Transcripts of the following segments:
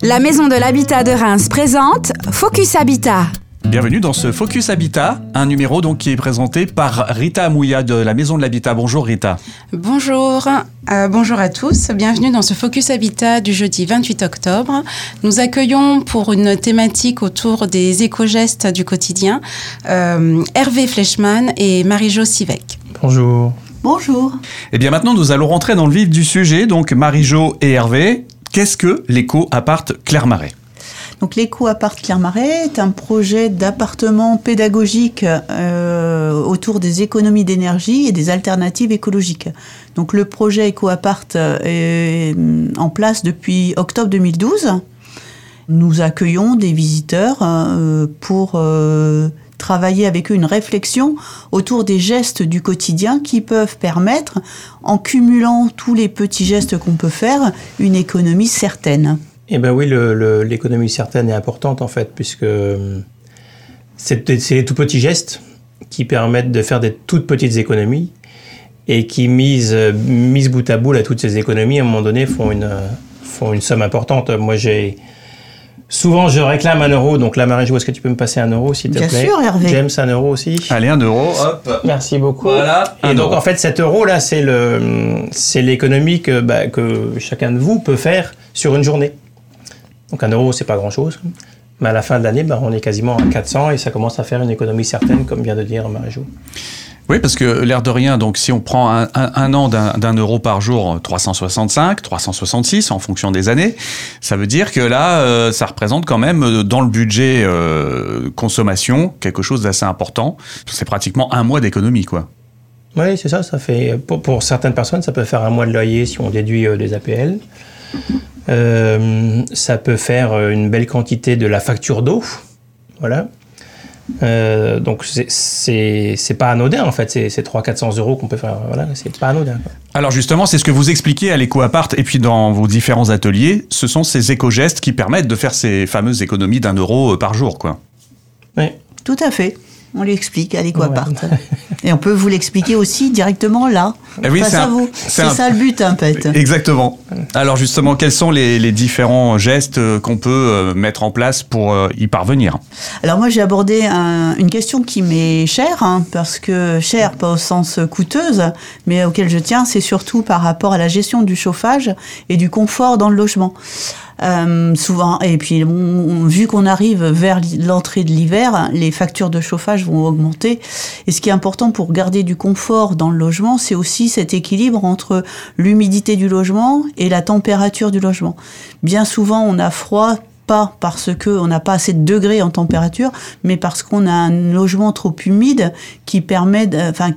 La Maison de l'Habitat de Reims présente Focus Habitat. Bienvenue dans ce Focus Habitat, un numéro donc qui est présenté par Rita Amouya de la Maison de l'Habitat. Bonjour Rita. Bonjour, bonjour à tous. Bienvenue dans ce Focus Habitat du jeudi 28 octobre. Nous accueillons pour une thématique autour des éco-gestes du quotidien Hervé Fleischmann et Marie-Jo Sivec. Bonjour. Bonjour. Et bien maintenant nous allons rentrer dans le vif du sujet. Donc Marie-Jo et Hervé, qu'est-ce que l'éco-appart Claire-Marais ? Donc l'éco-appart Claire-Marais est un projet d'appartement pédagogique autour des économies d'énergie et des alternatives écologiques. Donc le projet éco-appart est en place depuis octobre 2012. Nous accueillons des visiteurs pour travailler avec eux une réflexion autour des gestes du quotidien qui peuvent permettre, en cumulant tous les petits gestes qu'on peut faire, une économie certaine. Eh bien oui, l'économie certaine est importante en fait, puisque c'est les tout petits gestes qui permettent de faire des toutes petites économies et qui, mises bout à bout, là, toutes ces économies, à un moment donné, font une somme importante. Moi, souvent, je réclame 1 euro, donc là, Marie-Jo, est-ce que tu peux me passer 1 euro, s'il te plaît ? Bien sûr, Hervé. James, 1 euro aussi. Allez, 1 euro, hop. Merci beaucoup. Voilà. Et donc, en fait, cet euro-là, c'est l'économie que chacun de vous peut faire sur une journée. Donc 1 euro, c'est pas grand-chose. Mais à la fin de l'année, on est quasiment à 400 et ça commence à faire une économie certaine, comme vient de dire Marie-Jo. Oui, parce que l'air de rien, donc si on prend un an d'1 euro par jour, 365, 366 en fonction des années, ça veut dire que là, ça représente quand même dans le budget consommation quelque chose d'assez important. C'est pratiquement 1 mois d'économie, quoi. Oui, c'est ça. Ça fait pour certaines personnes, ça peut faire 1 mois de loyer si on déduit les APL. Ça peut faire une belle quantité de la facture d'eau, voilà. Donc c'est pas anodin en fait, c'est 300-400 euros qu'on peut faire, voilà, c'est pas anodin, quoi. Alors justement, c'est ce que vous expliquez à l'éco-appart et puis dans vos différents ateliers, ce sont ces éco-gestes qui permettent de faire ces fameuses économies d'1 euro par jour, quoi. Oui. Tout à fait. On l'explique à l'éco-appart. Ouais. Et on peut vous l'expliquer aussi directement là. Eh oui, face à vous. C'est ça le but, en fait. Exactement. Alors justement, quels sont les différents gestes qu'on peut mettre en place pour y parvenir ? Alors moi, j'ai abordé une question qui m'est chère, parce que chère, pas au sens coûteuse, mais auquel je tiens, c'est surtout par rapport à la gestion du chauffage et du confort dans le logement. Souvent, et puis vu qu'on arrive vers l'entrée de l'hiver, les factures de chauffage vont augmenter, et ce qui est important pour garder du confort dans le logement, c'est aussi cet équilibre entre l'humidité du logement et la température du logement. Bien souvent on a froid, pas parce qu'on n'a pas assez de degrés en température, mais parce qu'on a un logement trop humide qui permet,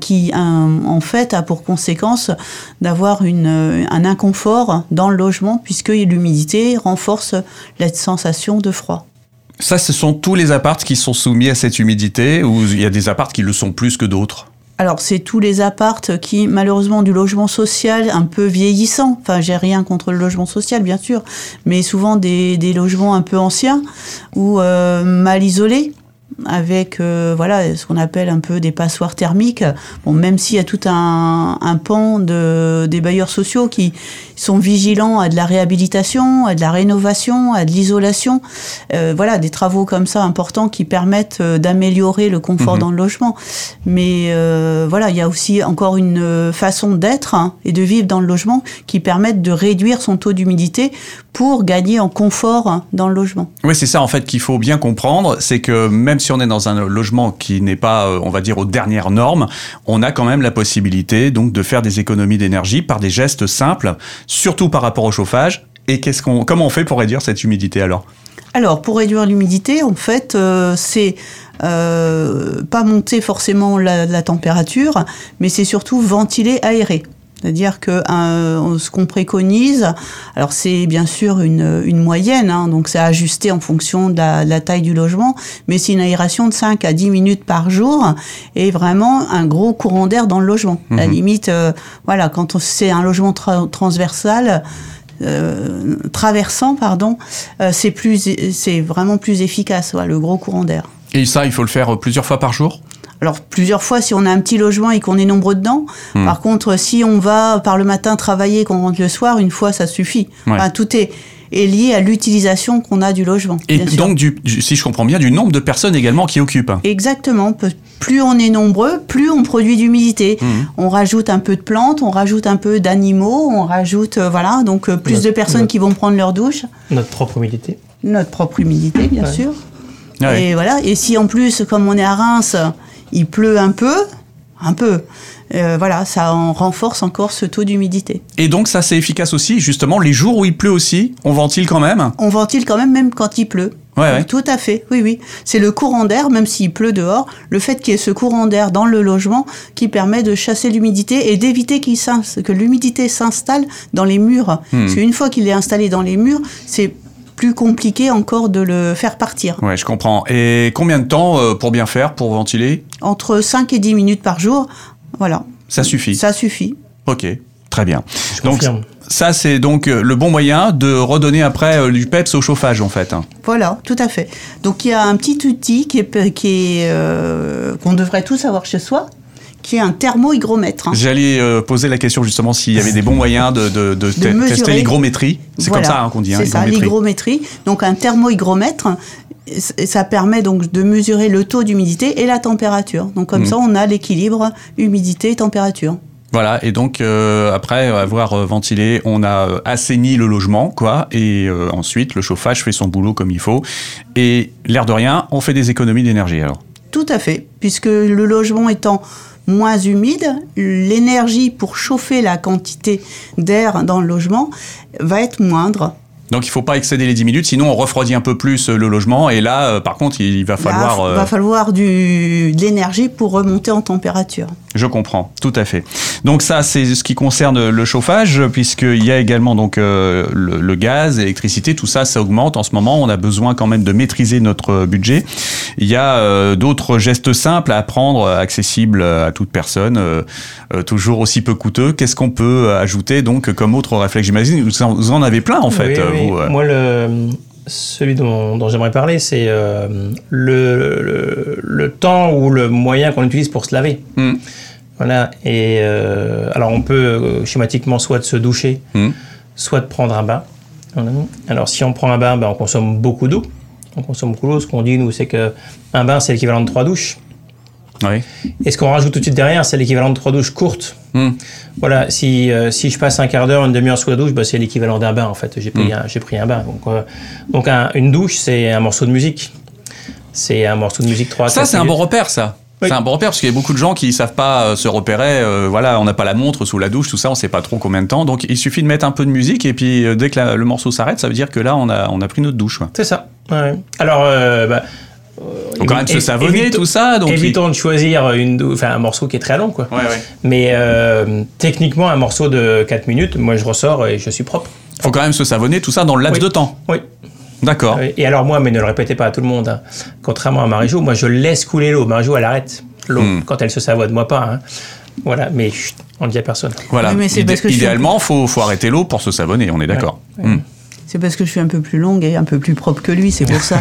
en fait a pour conséquence d'avoir un inconfort dans le logement, puisque l'humidité renforce la sensation de froid. Ça, ce sont tous les apparts qui sont soumis à cette humidité, ou il y a des apparts qui le sont plus que d'autres ? Alors, c'est tous les apparts qui, malheureusement, du logement social un peu vieillissant. Enfin, j'ai rien contre le logement social, bien sûr, mais souvent des logements un peu anciens ou mal isolés, avec ce qu'on appelle un peu des passoires thermiques. Bon, même s'il y a tout un pan des bailleurs sociaux qui sont vigilants à de la réhabilitation, à de la rénovation, à de l'isolation, des travaux comme ça importants qui permettent d'améliorer le confort dans le logement. Mais il y a aussi encore une façon d'être et de vivre dans le logement qui permettent de réduire son taux d'humidité pour gagner en confort dans le logement. Oui, c'est ça en fait qu'il faut bien comprendre, c'est que même si on est dans un logement qui n'est pas, on va dire, aux dernières normes, on a quand même la possibilité donc de faire des économies d'énergie par des gestes simples, surtout par rapport au chauffage. Et comment on fait pour réduire cette humidité alors ? Alors, pour réduire l'humidité, en fait, c'est pas monter forcément la température, mais c'est surtout ventiler, aérer. C'est-à-dire que ce qu'on préconise, alors c'est bien sûr une moyenne, donc c'est ajusté en fonction de la taille du logement, mais c'est une aération de 5 à 10 minutes par jour et vraiment un gros courant d'air dans le logement. La limite, quand c'est un logement transversal, traversant, c'est vraiment plus efficace, le gros courant d'air. Et ça, il faut le faire plusieurs fois par jour ? Alors, plusieurs fois si on a un petit logement et qu'on est nombreux dedans. Par contre, si on va par le matin travailler, qu'on rentre le soir, une fois, ça suffit. Ouais. Enfin, tout est est lié à l'utilisation qu'on a du logement. Et donc, si je comprends bien, du nombre de personnes également qui occupent. Exactement. Plus on est nombreux, plus on produit d'humidité. On rajoute un peu de plantes, on rajoute un peu d'animaux, on rajoute, donc plus de personnes qui vont prendre leur douche. Notre propre humidité. Notre propre humidité, bien sûr. Ouais. Et voilà. Et si en plus, comme on est à Reims, il pleut un peu, ça en renforce encore ce taux d'humidité. Et donc ça c'est efficace aussi, justement, les jours où il pleut aussi, on ventile quand même? On ventile quand même quand il pleut. Ouais. Tout à fait, oui. C'est le courant d'air, même s'il pleut dehors, le fait qu'il y ait ce courant d'air dans le logement qui permet de chasser l'humidité et d'éviter que l'humidité s'installe dans les murs. Parce qu'une fois qu'il est installé dans les murs, c'est plus compliqué encore de le faire partir. Ouais, je comprends. Et combien de temps pour bien faire, pour ventiler? Entre 5 et 10 minutes par jour, voilà. Ça suffit? Ça suffit. Ok, très bien. Je confirme. Ça, c'est donc le bon moyen de redonner après du peps au chauffage, en fait. Voilà, tout à fait. Donc, il y a un petit outil qu'on devrait tous avoir chez soi, qui est un thermohygromètre. J'allais poser la question justement s'il y avait des bons moyens de tester l'hygrométrie. C'est comme ça qu'on dit. C'est ça, l'hygrométrie. Donc un thermohygromètre, ça permet donc de mesurer le taux d'humidité et la température. Donc comme ça, on a l'équilibre humidité-température. Voilà, et donc après avoir ventilé, on a assaini le logement, quoi, et ensuite le chauffage fait son boulot comme il faut. Et l'air de rien, on fait des économies d'énergie alors. Tout à fait, puisque le logement étant moins humide, l'énergie pour chauffer la quantité d'air dans le logement va être moindre. Donc il ne faut pas excéder les 10 minutes, sinon on refroidit un peu plus le logement. Et là, par contre, il va falloir... Il va falloir de l'énergie pour remonter en température. Je comprends, tout à fait. Donc ça, c'est ce qui concerne le chauffage, puisqu'il y a également donc, le gaz, l'électricité, tout ça, ça augmente. En ce moment, on a besoin quand même de maîtriser notre budget. Il y a d'autres gestes simples à prendre, accessibles à toute personne, toujours aussi peu coûteux. Qu'est-ce qu'on peut ajouter donc comme autre réflexe? J'imagine vous en avez plein en fait. Oui. Moi, celui dont j'aimerais parler, c'est le temps ou le moyen qu'on utilise pour se laver. Voilà. Et alors, on peut schématiquement soit de se doucher, soit de prendre un bain. Alors, si on prend un bain, on consomme beaucoup d'eau. Ce qu'on dit, nous, c'est qu'un bain, c'est l'équivalent de 3 douches. Oui. Et ce qu'on rajoute tout de suite derrière, c'est l'équivalent de 3 douches courtes. Voilà, si je passe un quart d'heure, une demi-heure sous la douche, c'est l'équivalent d'un bain, en fait. J'ai pris un bain. Donc une douche, c'est un morceau de musique. C'est un morceau de musique 3 Ça, c'est un bon repère, ça. Oui. C'est un bon repère, parce qu'il y a beaucoup de gens qui ne savent pas se repérer. On n'a pas la montre sous la douche, tout ça, on ne sait pas trop combien de temps. Donc, il suffit de mettre un peu de musique, et puis dès que le morceau s'arrête, ça veut dire que là, on a pris notre douche. C'est ça. Ouais. Alors, faut quand même se savonner, tout ça. Donc évitons de choisir un morceau qui est très long, quoi. Ouais. Mais techniquement, un morceau de 4 minutes, moi je ressors et je suis propre. Faut quand même se savonner, tout ça, dans le laps de temps. Oui. D'accord. Et alors moi, mais ne le répétez pas à tout le monde, hein. Contrairement à Marie-Jo, moi je laisse couler l'eau. Marie-Jo, elle arrête l'eau quand elle se savonne, moi pas. Hein. Voilà, mais on ne dit à personne. Voilà. Oui, Idéalement, faut arrêter l'eau pour se savonner, on est d'accord. Ouais. C'est parce que je suis un peu plus longue et un peu plus propre que lui, c'est pour ça.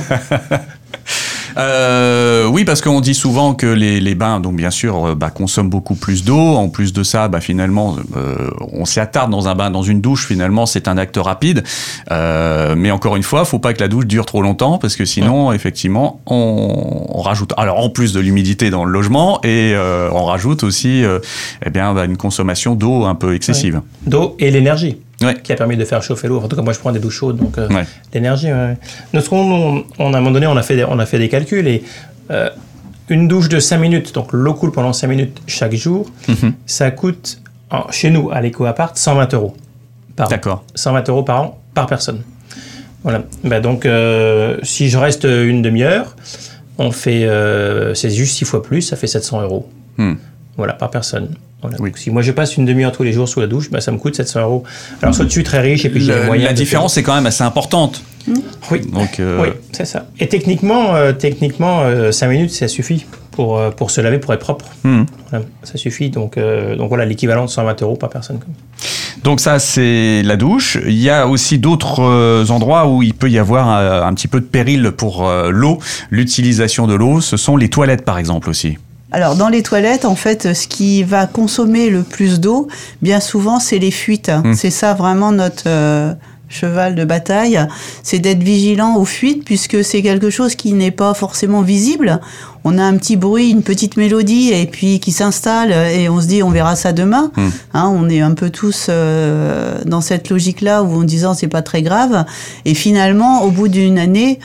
Oui, parce qu'on dit souvent que les bains, donc bien sûr, consomment beaucoup plus d'eau. En plus de ça, finalement, on s'y attarde dans un bain, dans une douche. Finalement, c'est un acte rapide. Mais encore une fois, faut pas que la douche dure trop longtemps, parce que sinon, effectivement, on rajoute. Alors, en plus de l'humidité dans le logement, et on rajoute aussi, une consommation d'eau un peu excessive. Ouais. D'eau et l'énergie. Ouais. Qui a permis de faire chauffer l'eau. En tout cas, moi, je prends des douches chaudes, donc l'énergie. Ouais. À un moment donné, on a fait des calculs et une douche de 5 minutes, donc l'eau coule pendant 5 minutes chaque jour, ça coûte, chez nous, à l'éco-appart, 120 € par an. D'accord. 120 € par an, par personne. Voilà. Donc, si je reste une demi-heure, on fait, c'est juste 6 fois plus, ça fait 700 €. Voilà, par personne. Voilà. Oui. Donc, si moi je passe une demi-heure tous les jours sous la douche, ça me coûte 700 €. Alors soit je suis très riche et puis j'ai les moyens. La différence est quand même assez importante. Oui. Donc, oui, c'est ça. Et techniquement, 5 minutes, ça suffit pour se laver, pour être propre. Voilà, ça suffit. Donc voilà, l'équivalent de 120 € par personne. Donc ça, c'est la douche. Il y a aussi d'autres endroits où il peut y avoir un petit peu de péril pour l'eau, l'utilisation de l'eau. Ce sont les toilettes, par exemple, aussi. Alors, dans les toilettes, en fait, ce qui va consommer le plus d'eau, bien souvent, c'est les fuites. C'est ça vraiment cheval de bataille, c'est d'être vigilant aux fuites, puisque c'est quelque chose qui n'est pas forcément visible. On a un petit bruit, une petite mélodie, et puis qui s'installe, et on se dit on verra ça demain. On est un peu tous dans cette logique-là, où en disant c'est pas très grave. Et finalement, au bout d'une année,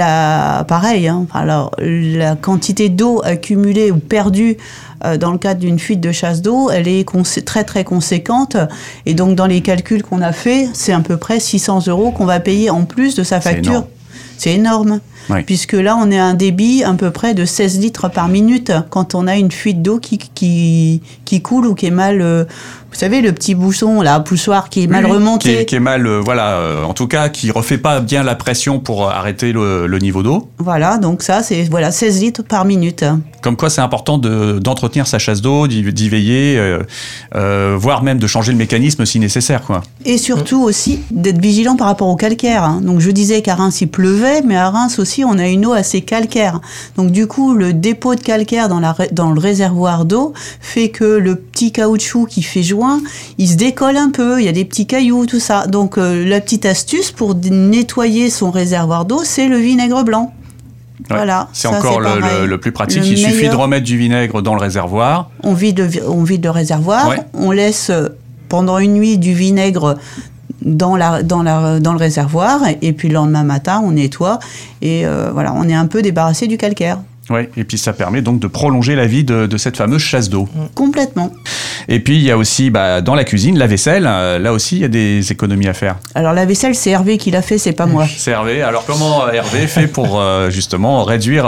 pareil, alors, la quantité d'eau accumulée ou perdue dans le cadre d'une fuite de chasse d'eau, elle est très très conséquente. Et donc dans les calculs qu'on a fait, c'est à peu près 600 € qu'on va payer en plus de sa facture. C'est énorme. Oui. Puisque là, on est à un débit à peu près de 16 litres par minute quand on a une fuite d'eau qui coule ou qui est mal... vous savez, le petit bouchon, là, poussoir qui est mal remonté. Qui est mal, en tout cas, qui refait pas bien la pression pour arrêter le niveau d'eau. Voilà, donc ça, c'est 16 litres par minute. Comme quoi, c'est important d'entretenir sa chasse d'eau, d'y veiller, voire même de changer le mécanisme si nécessaire, quoi. Et surtout aussi, d'être vigilant par rapport au calcaire. Donc, je disais qu'à Reims, il pleuvait, mais à Reims aussi, on a une eau assez calcaire. Donc, du coup, le dépôt de calcaire dans le réservoir d'eau fait que le petit caoutchouc qui fait joint, il se décolle un peu, il y a des petits cailloux, tout ça. Donc, la petite astuce pour nettoyer son réservoir d'eau, c'est le vinaigre blanc. Ouais, voilà. C'est encore le plus pratique. Il suffit de remettre du vinaigre dans le réservoir. On vide le réservoir, on laisse pendant une nuit du vinaigre dans le réservoir, et puis le lendemain matin, on nettoie, et on est un peu débarrassé du calcaire. Oui, et puis ça permet donc de prolonger la vie de cette fameuse chasse d'eau. Complètement. Et puis il y a aussi dans la cuisine, la vaisselle, là aussi il y a des économies à faire. Alors la vaisselle, c'est Hervé qui l'a fait, c'est pas moi. C'est Hervé. Alors comment Hervé fait pour justement réduire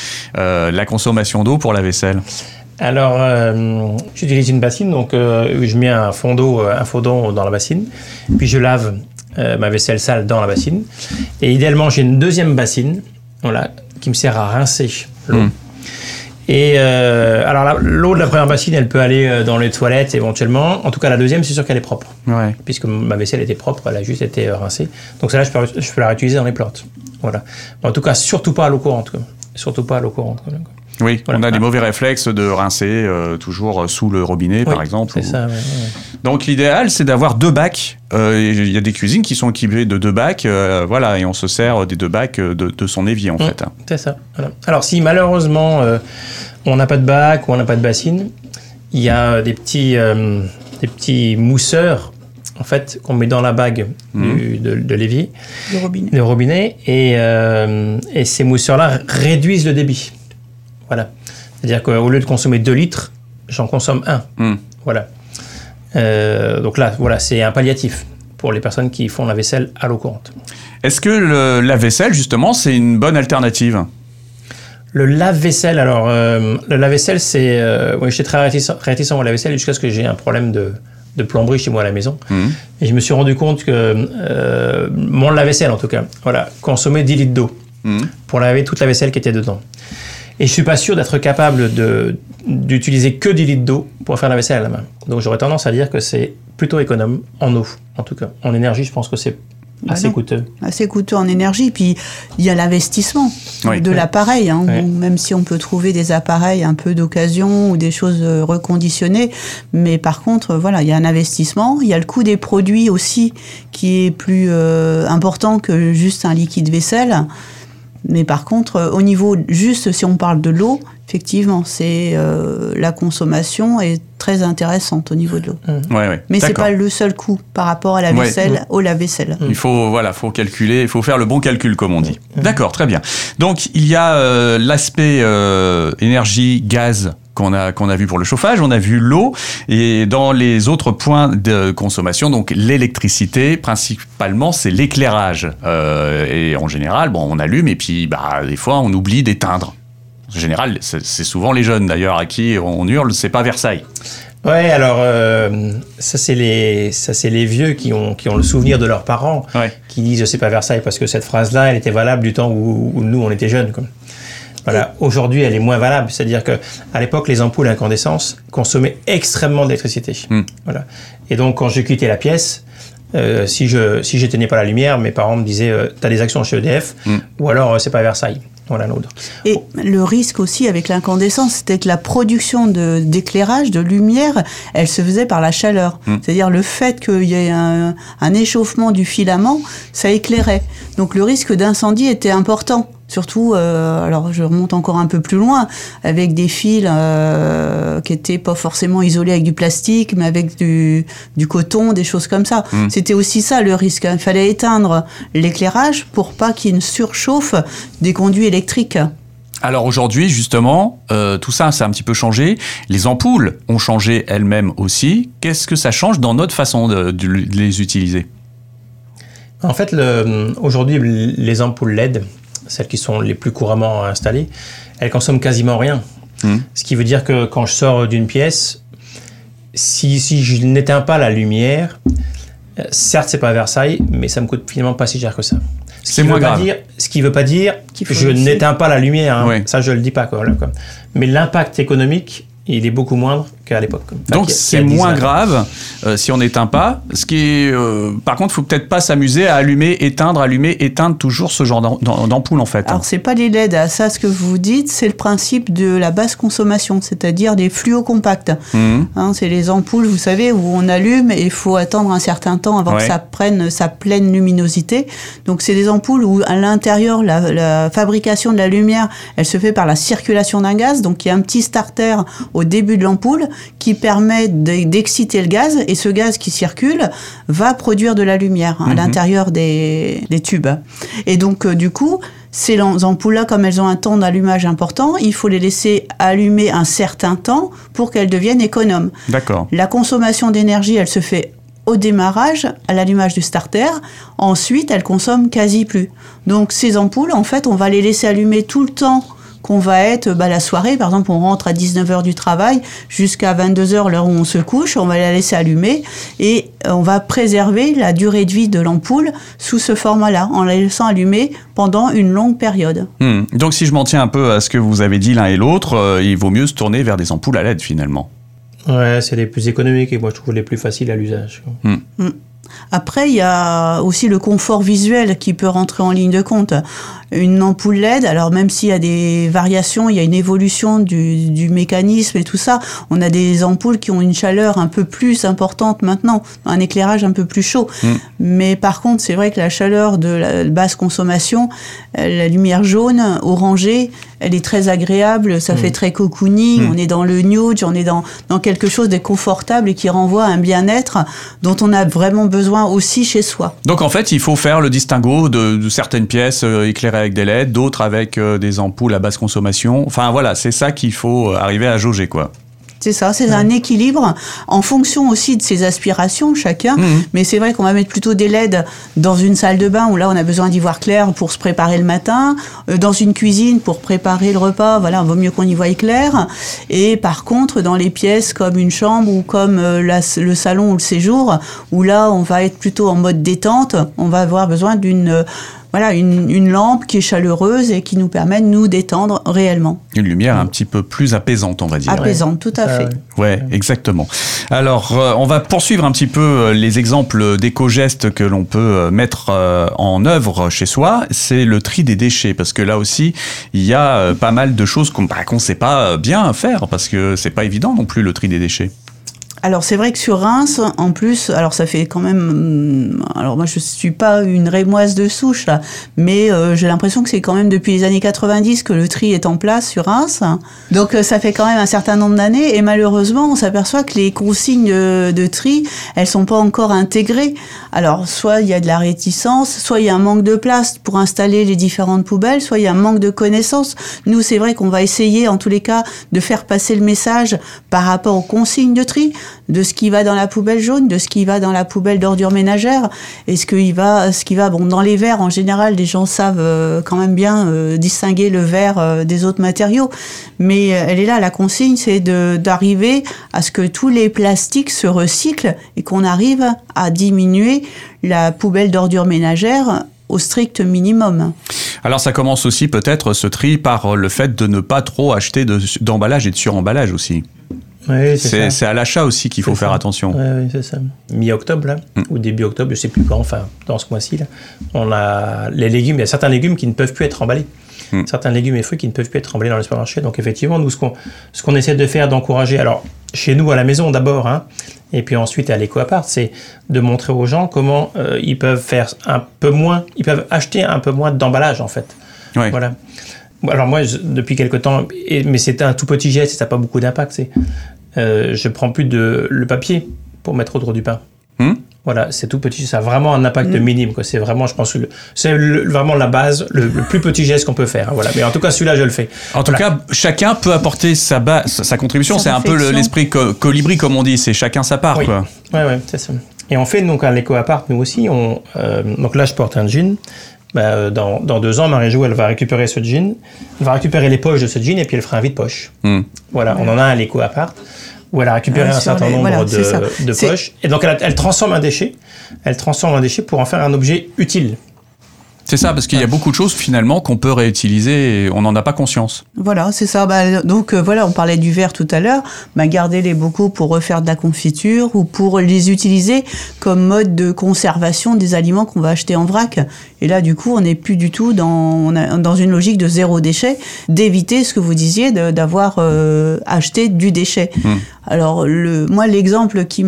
la consommation d'eau pour la vaisselle ? Alors, j'utilise une bassine, donc je mets un fond d'eau dans la bassine, puis je lave ma vaisselle sale dans la bassine. Et idéalement, j'ai une deuxième bassine, qui me sert à rincer l'eau. Et alors l'eau de la première bassine, elle peut aller dans les toilettes éventuellement. En tout cas, la deuxième, c'est sûr qu'elle est propre. Ouais. Puisque ma vaisselle était propre, elle a juste été rincée. Donc celle-là, je peux la réutiliser dans les plantes. Voilà. En tout cas, surtout pas à l'eau courante. Surtout pas à l'eau courante. Oui, on a des mauvais réflexes de rincer toujours sous le robinet, par exemple. C'est ça, ouais. Donc l'idéal, c'est d'avoir 2 bacs. Il y a des cuisines qui sont équipées de 2 bacs, et on se sert des 2 bacs de son évier, en fait. C'est ça. Voilà. Alors si malheureusement on n'a pas de bac ou on n'a pas de bassine, il y a des petits mousseurs, en fait, qu'on met dans la bague de l'évier, de robinet, et ces mousseurs-là réduisent le débit. Voilà. C'est-à-dire qu'au lieu de consommer 2 litres, j'en consomme 1. Voilà. Donc là, c'est un palliatif pour les personnes qui font la vaisselle à l'eau courante. Est-ce que la vaisselle, justement, c'est une bonne alternative ? Le lave-vaisselle, alors, le lave-vaisselle, c'est... j'étais très réticent au lave-vaisselle jusqu'à ce que j'ai un problème de plomberie chez moi à la maison. Et je me suis rendu compte que mon lave-vaisselle, en tout cas, consommait 10 litres d'eau pour laver toute la vaisselle qui était dedans. Et je suis pas sûr d'être capable d'utiliser que 10 litres d'eau pour faire la vaisselle à la main. Donc j'aurais tendance à dire que c'est plutôt économe en eau, en tout cas. En énergie, je pense que c'est assez coûteux. Assez coûteux en énergie. Puis il y a l'investissement de l'appareil. Même si on peut trouver des appareils un peu d'occasion ou des choses reconditionnées. Mais par contre, il y a un investissement. Il y a le coût des produits aussi qui est plus important que juste un liquide vaisselle. Mais par contre, au niveau, juste si on parle de l'eau, effectivement, la consommation est très intéressante au niveau de l'eau. Mais c'est pas le seul coût par rapport à la vaisselle, au lave-vaisselle. Il faut calculer, il faut faire le bon calcul, comme on dit. D'accord, très bien. Donc, il y a l'aspect énergie, gaz, qu'on a vu pour le chauffage, on a vu l'eau, et dans les autres points de consommation, donc l'électricité, principalement, c'est l'éclairage. Et en général, on allume, et puis des fois, on oublie d'éteindre. En général, c'est souvent les jeunes, d'ailleurs, à qui on hurle, c'est pas Versailles. Ouais, alors, ça c'est les vieux qui ont le souvenir de leurs parents, qui disent c'est pas Versailles, parce que cette phrase-là, elle était valable du temps où nous, on était jeunes, quoi. Voilà. Aujourd'hui, elle est moins valable. C'est-à-dire qu'à l'époque, les ampoules à incandescence consommaient extrêmement d'électricité. Voilà. Et donc, quand je quittais la pièce, si j'éteignais pas la lumière, mes parents me disaient t'as des actions chez EDF, ou alors c'est pas Versailles. dans la nôtre. Et le risque aussi avec l'incandescence, c'était que la production d'éclairage, de lumière, elle se faisait par la chaleur. C'est-à-dire le fait qu'il y ait un échauffement du filament, ça éclairait. Donc le risque d'incendie était important. Surtout, alors je remonte encore un peu plus loin, avec des fils qui étaient pas forcément isolés avec du plastique, mais avec du coton, des choses comme ça. C'était aussi ça le risque. Il fallait éteindre l'éclairage pour pas qu'il y ait une surchauffe des conduits électriques. Alors aujourd'hui, justement, tout ça, ça a un petit peu changé. Les ampoules ont changé elles-mêmes aussi. Qu'est-ce que ça change dans notre façon de les utiliser ? En fait, aujourd'hui, les ampoules LED, celles qui sont les plus couramment installées, elles consomment quasiment rien. Ce qui veut dire que quand je sors d'une pièce, si je n'éteins pas la lumière, certes, c'est pas Versailles, mais ça me coûte finalement pas si cher que ça. C'est moins grave. Ce qui veut pas dire que je n'éteins pas la lumière. Hein. Oui. Ça, je le dis pas. Quoi. Mais l'impact économique, il est beaucoup moindre qu'à l'époque. Donc c'est moins grave si on n'éteint pas. Ce qui est, par contre, il faut peut-être pas s'amuser à allumer, éteindre toujours ce genre d'ampoule en fait. Alors c'est pas les LED, ça ce que vous dites, c'est le principe de la basse consommation, c'est-à-dire des fluos compacts. C'est les ampoules, vous savez, où on allume et il faut attendre un certain temps avant que ça prenne sa pleine luminosité. Donc c'est des ampoules où à l'intérieur la fabrication de la lumière, elle se fait par la circulation d'un gaz. Donc il y a un petit starter au début de l'ampoule qui permet d'exciter le gaz, et ce gaz qui circule va produire de la lumière à l'intérieur des tubes. Et donc du coup, ces ampoules-là, comme elles ont un temps d'allumage important, il faut les laisser allumer un certain temps pour qu'elles deviennent économes. D'accord. La consommation d'énergie, elle se fait au démarrage, à l'allumage du starter. Ensuite, elle consomme quasi plus. Donc ces ampoules, en fait, on va les laisser allumer tout le temps qu'on va être la soirée. Par exemple, on rentre à 19h du travail jusqu'à 22h, l'heure où on se couche, on va la laisser allumer et on va préserver la durée de vie de l'ampoule sous ce format-là, en la laissant allumer pendant une longue période. Donc si je m'en tiens un peu à ce que vous avez dit l'un et l'autre, il vaut mieux se tourner vers des ampoules à LED finalement. Ouais, c'est les plus économiques et moi je trouve les plus faciles à l'usage. Après, il y a aussi le confort visuel qui peut rentrer en ligne de compte. Une ampoule LED, alors même s'il y a des variations, il y a une évolution du mécanisme et tout ça, on a des ampoules qui ont une chaleur un peu plus importante maintenant, un éclairage un peu plus chaud. Mais par contre, c'est vrai que la chaleur de la basse consommation, la lumière jaune, orangée, elle est très agréable, ça fait très cocooning, on est dans le nude, on est dans quelque chose de confortable et qui renvoie à un bien-être dont on a vraiment besoin aussi chez soi. Donc en fait, il faut faire le distinguo de certaines pièces éclairées avec des LED, d'autres avec des ampoules à basse consommation. Enfin voilà, c'est ça qu'il faut arriver à jauger, quoi. C'est ça, c'est un équilibre en fonction aussi de ses aspirations chacun. Mais c'est vrai qu'on va mettre plutôt des LED dans une salle de bain où là on a besoin d'y voir clair pour se préparer le matin, dans une cuisine pour préparer le repas, voilà, il vaut mieux qu'on y voie clair. Et par contre, dans les pièces comme une chambre ou comme le salon ou le séjour, où là on va être plutôt en mode détente, on va avoir besoin d'une lampe qui est chaleureuse et qui nous permet de nous détendre réellement. Une lumière un petit peu plus apaisante, on va dire. Apaisante, tout à fait. Ouais, exactement. Alors, on va poursuivre un petit peu les exemples d'éco-gestes que l'on peut mettre en œuvre chez soi. C'est le tri des déchets, parce que là aussi, il y a pas mal de choses qu'on ne sait pas bien faire, parce que c'est pas évident non plus le tri des déchets. Alors c'est vrai que sur Reims, en plus, alors ça fait quand même, alors moi je suis pas une rémoise de souche là, mais j'ai l'impression que c'est quand même depuis les années 90 que le tri est en place sur Reims. Donc ça fait quand même un certain nombre d'années et malheureusement on s'aperçoit que les consignes de tri, elles sont pas encore intégrées. Alors soit il y a de la réticence, soit il y a un manque de place pour installer les différentes poubelles, soit il y a un manque de connaissances. Nous c'est vrai qu'on va essayer en tous les cas de faire passer le message par rapport aux consignes de tri, de ce qui va dans la poubelle jaune, de ce qui va dans la poubelle d'ordures ménagères, et ce qui va, bon, dans les verres, en général, les gens savent quand même bien distinguer le verre des autres matériaux. Mais elle est là, la consigne, c'est d'arriver à ce que tous les plastiques se recyclent et qu'on arrive à diminuer la poubelle d'ordures ménagères au strict minimum. Alors ça commence aussi peut-être ce tri par le fait de ne pas trop acheter d'emballage et de suremballage aussi. Oui, c'est à l'achat aussi qu'il faut faire attention. Oui, c'est ça. Mi-octobre, là, ou début octobre, je ne sais plus quand, enfin, dans ce mois-ci, là, on a les légumes, il y a certains légumes qui ne peuvent plus être emballés. Certains légumes et fruits qui ne peuvent plus être emballés dans les supermarchés. Donc, effectivement, nous, ce qu'on essaie de faire, d'encourager, alors, chez nous, à la maison d'abord, hein, et puis ensuite à l'éco-appart, c'est de montrer aux gens comment ils peuvent faire un peu moins, ils peuvent acheter un peu moins d'emballage, en fait. Oui. Voilà. Alors moi, depuis quelque temps, mais c'est un tout petit geste, ça n'a pas beaucoup d'impact, je prends plus le papier pour mettre autour du pain. Voilà, c'est tout petit, ça a vraiment un impact minime, quoi. C'est vraiment, je pense, c'est vraiment la base, le plus petit geste qu'on peut faire. Hein, voilà. Mais en tout cas, celui-là, je le fais. En tout cas, chacun peut apporter sa contribution. C'est un peu l'esprit colibri, comme on dit. C'est chacun sa part, oui. quoi. Oui, c'est ça. Et on fait donc à l'éco-appart, nous aussi. Donc là, je porte un jean. Dans 2 ans, Marie-Jo, elle va récupérer ce jean. Elle va récupérer les poches de ce jean et puis elle fera un vide-poche. Voilà, on en a un à l'éco-appart où elle a récupéré un certain nombre de poches. Et donc, elle transforme un déchet. Elle transforme un déchet pour en faire un objet utile. C'est ça, parce qu'il y a beaucoup de choses finalement qu'on peut réutiliser et on n'en a pas conscience. Voilà, c'est ça. On parlait du verre tout à l'heure. Garder les bocaux pour refaire de la confiture ou pour les utiliser comme mode de conservation des aliments qu'on va acheter en vrac. Et là, du coup, on n'est plus du tout dans une logique de zéro déchet, d'éviter ce que vous disiez, d'avoir acheté du déchet. Alors, moi, l'exemple qui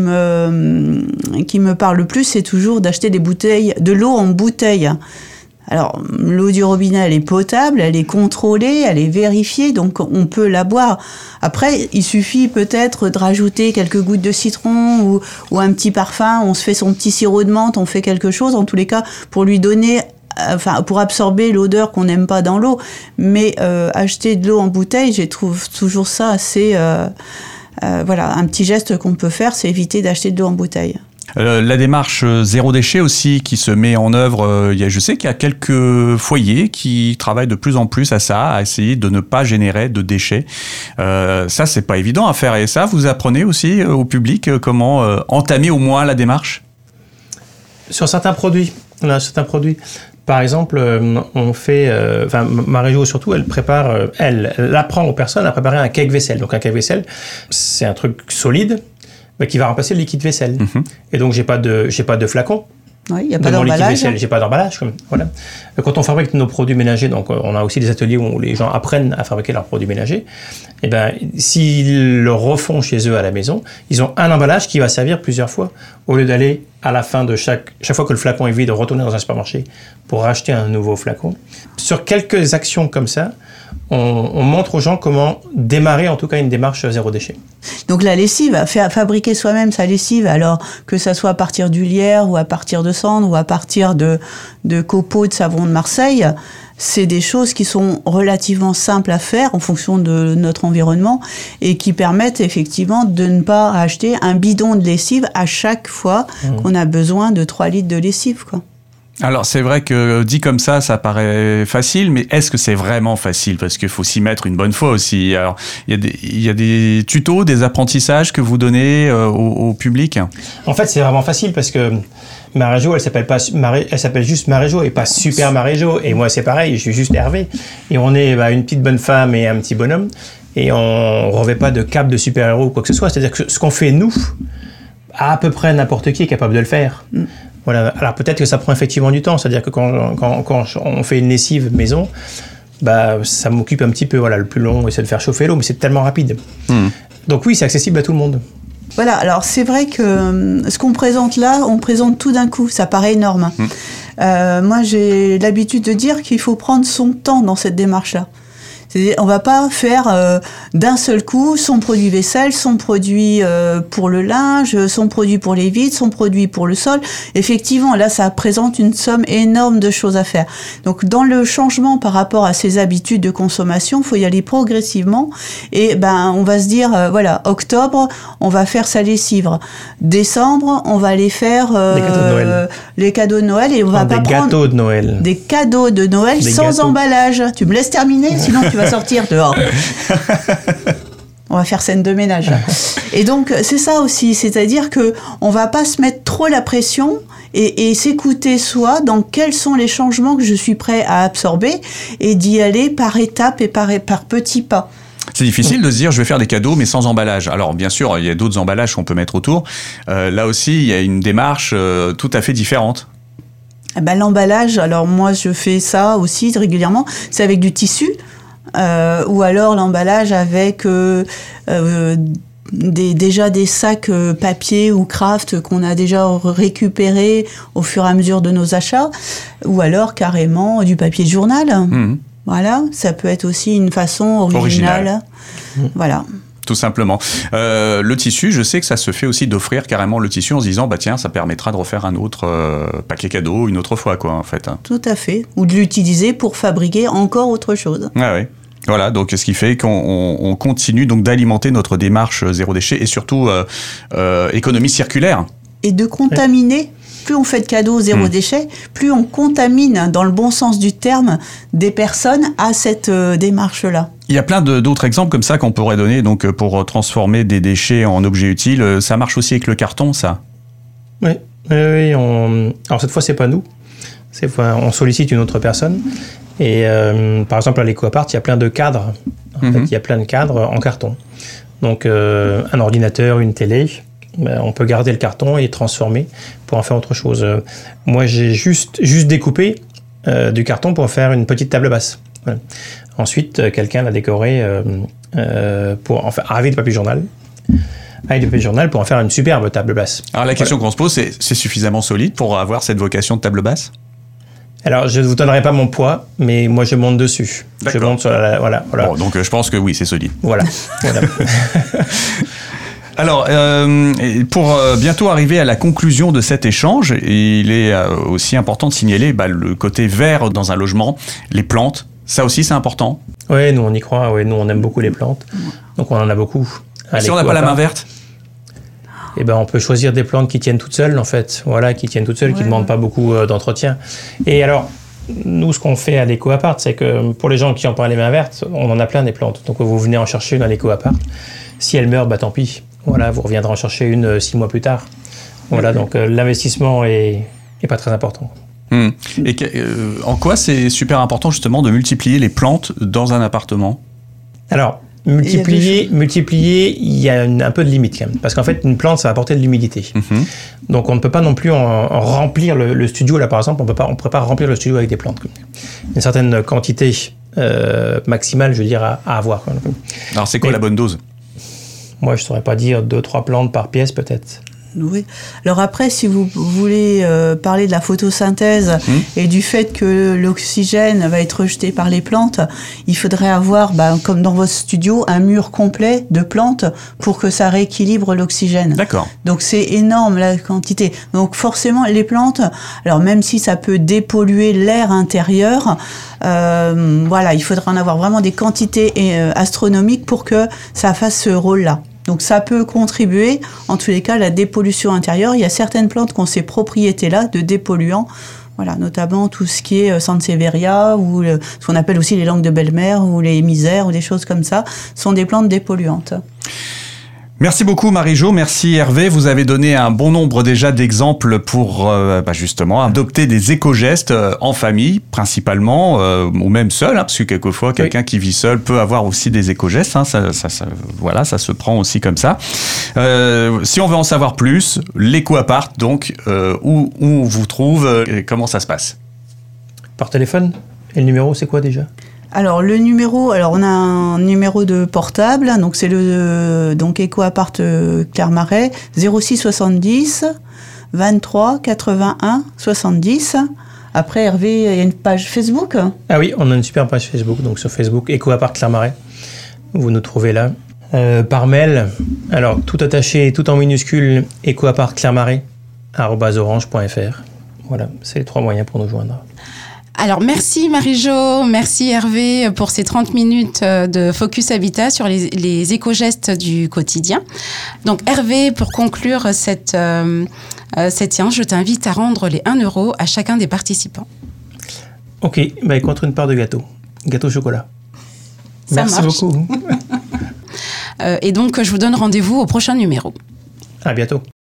me parle le plus, c'est toujours d'acheter de l'eau en bouteille. Alors, l'eau du robinet, elle est potable, elle est contrôlée, elle est vérifiée, donc on peut la boire. Après, il suffit peut-être de rajouter quelques gouttes de citron ou un petit parfum, on se fait son petit sirop de menthe, on fait quelque chose, en tous les cas, pour lui donner, pour absorber l'odeur qu'on n'aime pas dans l'eau. Mais acheter de l'eau en bouteille, je trouve toujours ça assez... un petit geste qu'on peut faire, c'est éviter d'acheter de l'eau en bouteille. La démarche zéro déchet aussi qui se met en œuvre, je sais qu'il y a quelques foyers qui travaillent de plus en plus à ça, à essayer de ne pas générer de déchets. Ça, c'est pas évident à faire. Et ça, vous apprenez aussi au public comment entamer au moins la démarche ? Sur certains produits. Par exemple, on fait... Marie-Jo surtout, elle prépare... Elle apprend aux personnes à préparer un cake vaisselle. Donc un cake vaisselle, c'est un truc solide, mais qui va remplacer le liquide vaisselle. Et donc, j'ai pas de flacon. Oui, il n'y a pas d'emballage. J'ai pas d'emballage. Voilà. Quand on fabrique nos produits ménagers, donc on a aussi des ateliers où les gens apprennent à fabriquer leurs produits ménagers. Et s'ils le refont chez eux à la maison, ils ont un emballage qui va servir plusieurs fois, au lieu d'aller à la fin de chaque fois que le flacon est vide, retourner dans un supermarché pour racheter un nouveau flacon. Sur quelques actions comme ça, on montre aux gens comment démarrer en tout cas une démarche zéro déchet. Donc la lessive, fabriquer soi-même sa lessive, alors que ça soit à partir du lierre ou à partir de cendre ou à partir de copeaux de savon de Marseille, c'est des choses qui sont relativement simples à faire en fonction de notre environnement et qui permettent effectivement de ne pas acheter un bidon de lessive à chaque fois qu'on a besoin de 3 litres de lessive, quoi. Alors c'est vrai que dit comme ça paraît facile, mais est-ce que c'est vraiment facile ? Parce qu'il faut s'y mettre une bonne fois aussi. Alors il y a des tutos, des apprentissages que vous donnez au public ? En fait, c'est vraiment facile parce que Marie-Jo, elle s'appelle juste Marie-Jo et pas Super Marie-Jo. Et moi, c'est pareil, je suis juste Hervé. Et on est une petite bonne femme et un petit bonhomme. Et on revêt pas de cape de super-héros ou quoi que ce soit. C'est-à-dire que ce qu'on fait, nous, à peu près n'importe qui est capable de le faire. Voilà. Alors peut-être que ça prend effectivement du temps. C'est-à-dire que quand on fait une lessive maison, ça m'occupe un petit peu. Voilà, le plus long, c'est de faire chauffer l'eau, mais c'est tellement rapide. Donc oui, c'est accessible à tout le monde. Voilà, alors c'est vrai que ce qu'on présente là, on présente tout d'un coup, ça paraît énorme. Moi, j'ai l'habitude de dire qu'il faut prendre son temps dans cette démarche-là. C'est-à-dire, on va pas faire d'un seul coup son produit vaisselle, son produit pour le linge, son produit pour les vitres, son produit pour le sol. Effectivement, là, ça présente une somme énorme de choses à faire. Donc, dans le changement par rapport à ses habitudes de consommation, faut y aller progressivement. Et on va se dire, octobre, on va faire sa lessive. Décembre, on va aller faire les cadeaux de Noël et on va pas prendre gâteaux de Noël. Des cadeaux de Noël sans emballage. Tu me laisses terminer, sinon tu vas sortir dehors. On va faire scène de ménage. Et donc, c'est ça aussi. C'est-à-dire qu'on ne va pas se mettre trop la pression et s'écouter soi dans quels sont les changements que je suis prêt à absorber et d'y aller par étapes et par petits pas. C'est difficile de se dire je vais faire des cadeaux mais sans emballage. Alors bien sûr, il y a d'autres emballages qu'on peut mettre autour. Là aussi, il y a une démarche tout à fait différente. L'emballage, alors moi je fais ça aussi régulièrement, c'est avec du tissu ou alors l'emballage avec déjà des sacs papier ou craft qu'on a déjà récupérés au fur et à mesure de nos achats, ou alors carrément du papier de journal. Mmh. Voilà, ça peut être aussi une façon originale. Voilà. Tout simplement. Le tissu, je sais que ça se fait aussi d'offrir carrément le tissu en se disant, bah tiens, ça permettra de refaire un autre paquet cadeau une autre fois, quoi, en fait. Tout à fait. Ou de l'utiliser pour fabriquer encore autre chose. Ah oui. Voilà, donc ce qui fait qu'on continue donc d'alimenter notre démarche zéro déchet et surtout économie circulaire. Et de contaminer. Plus on fait de cadeaux zéro déchet, plus on contamine, dans le bon sens du terme, des personnes à cette démarche-là. Il y a plein d'autres exemples comme ça qu'on pourrait donner donc pour transformer des déchets en objets utiles. Ça marche aussi avec le carton, ça ? Oui. Alors cette fois, c'est pas nous. Cette fois, on sollicite une autre personne. Et par exemple, à l'EcoApart, il y a plein de cadres. En fait, il y a plein de cadres en carton. Donc, un ordinateur, une télé, on peut garder le carton et transformer pour en faire autre chose. Moi, j'ai juste découpé du carton pour faire une petite table basse. Voilà. Ensuite, quelqu'un l'a décoré pour en faire avec du papier journal. Avec du papier journal pour en faire une superbe table basse. Alors la question qu'on se pose, c'est suffisamment solide pour avoir cette vocation de table basse ? Alors, je ne vous donnerai pas mon poids, mais moi, je monte dessus. D'accord. Je monte sur voilà. Bon, donc je pense que oui, c'est solide. Voilà. Alors, pour bientôt arriver à la conclusion de cet échange, il est aussi important de signaler le côté vert dans un logement, les plantes. Ça aussi, c'est important. Oui, nous, on y croit. Oui, nous, on aime beaucoup les plantes. Donc, on en a beaucoup. Si on n'a pas la main verte ? Eh ben, on peut choisir des plantes qui tiennent toutes seules, en fait. Voilà, qui tiennent toutes seules, qui ne demandent pas beaucoup d'entretien. Et alors, nous, ce qu'on fait à l'EcoApart, c'est que pour les gens qui n'ont pas les mains vertes, on en a plein des plantes. Donc, vous venez en chercher une à l'EcoApart. Si elle meurt, tant pis. Voilà, vous reviendrez en chercher une 6 mois plus tard. Voilà, donc l'investissement est pas très important. Et en quoi c'est super important, justement, de multiplier les plantes dans un appartement ? Alors, multiplier, il y a un peu de limite quand même. Parce qu'en fait, une plante, ça va apporter de l'humidité. Donc, on ne peut pas non plus en remplir le studio. Là, par exemple, on ne pourrait pas remplir le studio avec des plantes. Une certaine quantité maximale, je veux dire, à avoir. Alors, c'est quoi la bonne dose ? Moi, je ne saurais pas dire 2-3 plantes par pièce, peut-être. Oui. Alors après, si vous voulez parler de la photosynthèse et du fait que l'oxygène va être rejeté par les plantes, il faudrait avoir, comme dans votre studio, un mur complet de plantes pour que ça rééquilibre l'oxygène. D'accord. Donc c'est énorme la quantité. Donc forcément, les plantes, alors même si ça peut dépolluer l'air intérieur, il faudra en avoir vraiment des quantités astronomiques pour que ça fasse ce rôle-là. Donc ça peut contribuer, en tous les cas, à la dépollution intérieure. Il y a certaines plantes qui ont ces propriétés-là de dépolluants, voilà, notamment tout ce qui est Sansevieria ou ce qu'on appelle aussi les langues de belle-mère ou les misères ou des choses comme ça, sont des plantes dépolluantes. Merci beaucoup Marie-Jo, merci Hervé. Vous avez donné un bon nombre déjà d'exemples pour justement adopter des éco-gestes en famille principalement, ou même seul, parce que quelquefois quelqu'un qui vit seul peut avoir aussi des éco-gestes. Ça se prend aussi comme ça. Si on veut en savoir plus, l'EcoApart, donc où on vous trouve, comment ça se passe ? Par téléphone ? Et le numéro, c'est quoi déjà ? Alors le numéro, on a un numéro de portable, donc c'est le EcoApart Clermarais 06 70 23 81 70. Après Hervé, il y a une page Facebook. Ah oui, on a une super page Facebook, donc sur Facebook EcoApart Clermarais. Vous nous trouvez là. Par mail, alors tout attaché, tout en minuscule, ecoapartclermarais@orange.fr. Voilà, c'est les 3 moyens pour nous joindre. Alors, merci Marie-Jo, merci Hervé pour ces 30 minutes de Focus Habitat sur les éco-gestes du quotidien. Donc, Hervé, pour conclure cette séance, je t'invite à rendre les 1 € à chacun des participants. Ok, contre une part de gâteau au chocolat. Merci beaucoup. Et donc, je vous donne rendez-vous au prochain numéro. À bientôt.